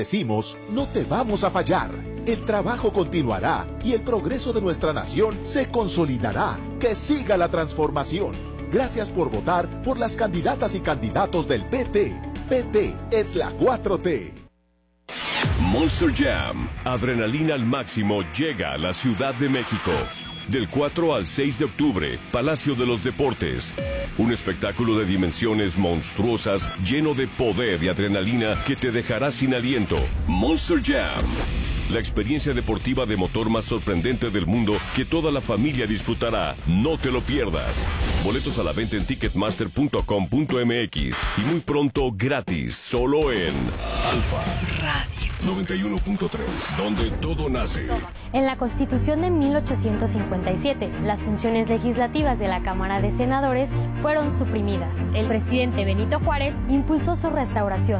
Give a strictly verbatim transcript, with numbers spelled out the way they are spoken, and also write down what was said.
Decimos, no te vamos a fallar. El trabajo continuará y el progreso de nuestra nación se consolidará. Que siga la transformación. Gracias por votar por las candidatas y candidatos del P T. P T es la cuatro T. Monster Jam, adrenalina al máximo, llega a la Ciudad de México. Del cuatro al seis de octubre, Palacio de los Deportes. Un espectáculo de dimensiones monstruosas, lleno de poder y adrenalina que te dejará sin aliento. Monster Jam. La experiencia deportiva de motor más sorprendente del mundo que toda la familia disfrutará. No te lo pierdas. Boletos a la venta en ticketmaster punto com punto m x y muy pronto gratis, solo en Alfa Radio noventa y uno punto tres, donde todo nace. En la Constitución de mil ochocientos cincuenta y siete, las funciones legislativas de la Cámara de Senadores fueron suprimidas. El presidente Benito Juárez impulsó su restauración.